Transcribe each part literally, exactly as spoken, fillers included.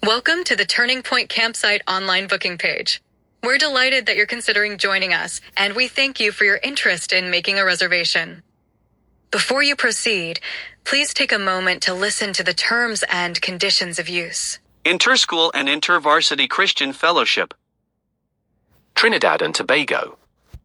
Welcome to the Turning Point Campsite online booking page. We're delighted that you're considering joining us, and we thank you for your interest in making a reservation. Before you proceed, please take a moment to listen to the terms and conditions of use. Interschool and InterVarsity Christian Fellowship. Trinidad and Tobago.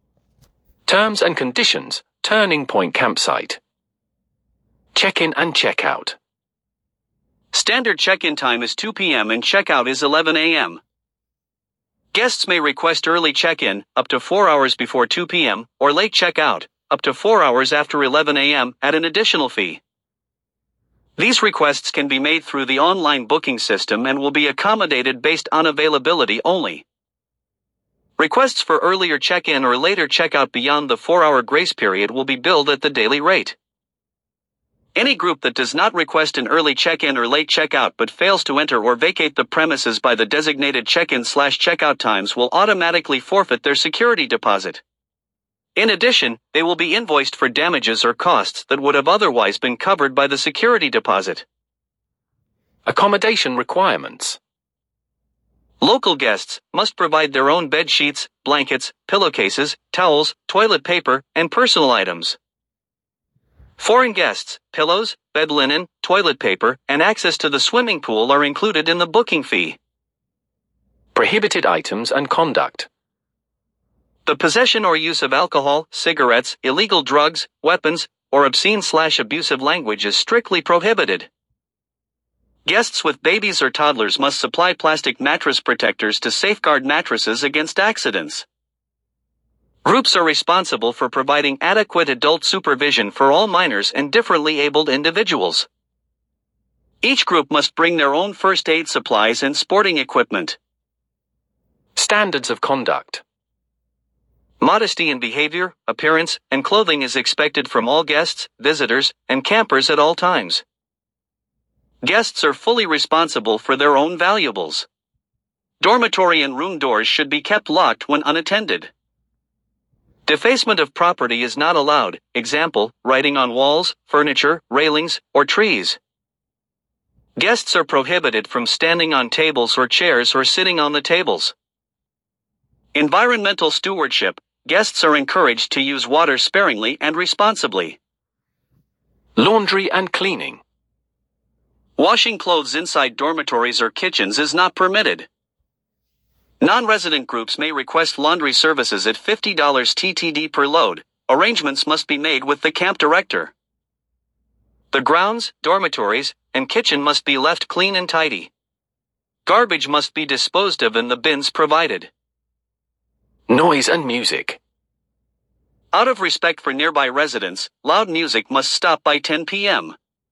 Terms and conditions, Turning Point Campsite. Check-in and check-out. Standard check-in time is two p.m. and check-out is eleven a.m. Guests may request early check-in, up to four hours before two p.m., or late check-out, up to four hours after eleven a.m., at an additional fee. These requests can be made through the online booking system and will be accommodated based on availability only. Requests for earlier check-in or later check-out beyond the four-hour grace period will be billed at the daily rate. Any group that does not request an early check-in or late check-out but fails to enter or vacate the premises by the designated check-in slash check-out times will automatically forfeit their security deposit. In addition, they will be invoiced for damages or costs that would have otherwise been covered by the security deposit. Accommodation requirements. Local guests must provide their own bed sheets, blankets, pillowcases, towels, toilet paper, and personal items. Foreign guests, pillows, bed linen, toilet paper, and access to the swimming pool are included in the booking fee. Prohibited items and conduct. The possession or use of alcohol, cigarettes, illegal drugs, weapons, or obscene slash abusive language is strictly prohibited. Guests with babies or toddlers must supply plastic mattress protectors to safeguard mattresses against accidents. Groups are responsible for providing adequate adult supervision for all minors and differently abled individuals. Each group must bring their own first aid supplies and sporting equipment. Standards of conduct. Modesty in behavior, appearance, and clothing is expected from all guests, visitors, and campers at all times. Guests are fully responsible for their own valuables. Dormitory and room doors should be kept locked when unattended. Defacement of property is not allowed, example, writing on walls, furniture, railings, or trees. Guests are prohibited from standing on tables or chairs or sitting on the tables. Environmental stewardship. Guests are encouraged to use water sparingly and responsibly. Laundry and cleaning. Washing clothes inside dormitories or kitchens is not permitted. Non-resident groups may request laundry services at fifty dollars T T D per load. Arrangements must be made with the camp director. The grounds, dormitories, and kitchen must be left clean and tidy. Garbage must be disposed of in the bins provided. Noise and music. Out of respect for nearby residents, loud music must stop by ten p.m.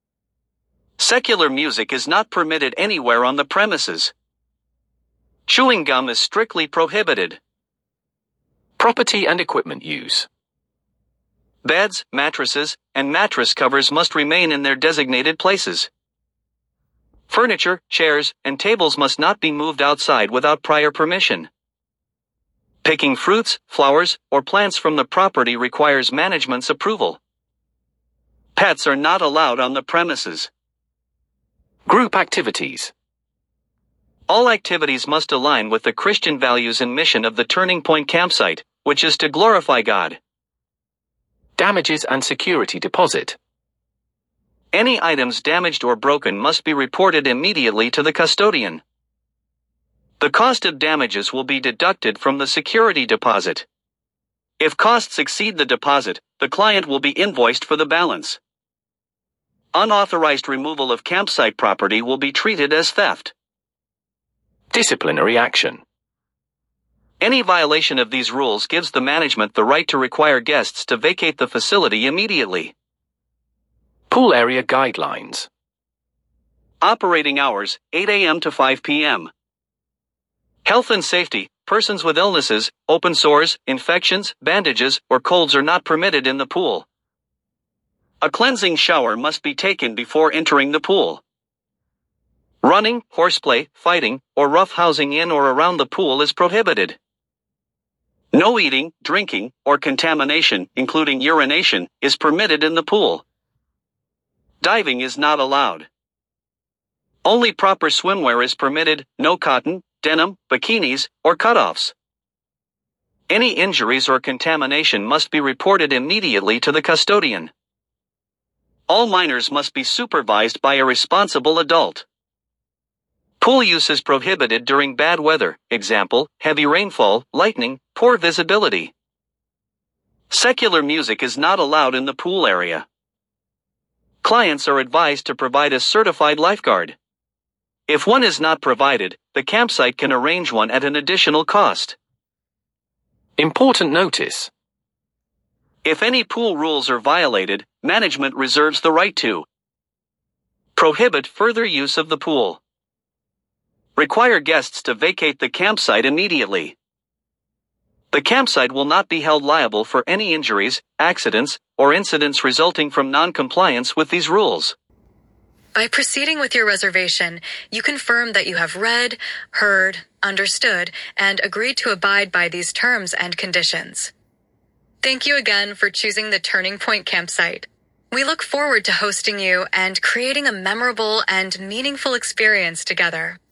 Secular music is not permitted anywhere on the premises. Chewing gum is strictly prohibited. Property and equipment use. Beds, mattresses, and mattress covers must remain in their designated places. Furniture, chairs, and tables must not be moved outside without prior permission. Picking fruits, flowers, or plants from the property requires management's approval. Pets are not allowed on the premises. Group activities. All activities must align with the Christian values and mission of the Turning Point Campsite, which is to glorify God. Damages and security deposit. Any items damaged or broken must be reported immediately to the custodian. The cost of damages will be deducted from the security deposit. If costs exceed the deposit, the client will be invoiced for the balance. Unauthorized removal of campsite property will be treated as theft. Disciplinary action. Any violation of these rules gives the management the right to require guests to vacate the facility immediately. Pool area guidelines. Operating hours, eight a.m. to five p.m. Health and safety. Persons with illnesses, open sores, infections, bandages, or colds are not permitted in the pool. A cleansing shower must be taken before entering the pool. Running, horseplay, fighting, or roughhousing in or around the pool is prohibited. No eating, drinking, or contamination, including urination, is permitted in the pool. Diving is not allowed. Only proper swimwear is permitted, no cotton, denim, bikinis, or cutoffs. Any injuries or contamination must be reported immediately to the custodian. All minors must be supervised by a responsible adult. Pool use is prohibited during bad weather, example, heavy rainfall, lightning, poor visibility. Secular music is not allowed in the pool area. Clients are advised to provide a certified lifeguard. If one is not provided, the campsite can arrange one at an additional cost. Important notice. If any pool rules are violated, management reserves the right to prohibit further use of the pool. Require guests to vacate the campsite immediately. The campsite will not be held liable for any injuries, accidents, or incidents resulting from non-compliance with these rules. By proceeding with your reservation, you confirm that you have read, heard, understood, and agreed to abide by these terms and conditions. Thank you again for choosing the Turning Point Campsite. We look forward to hosting you and creating a memorable and meaningful experience together.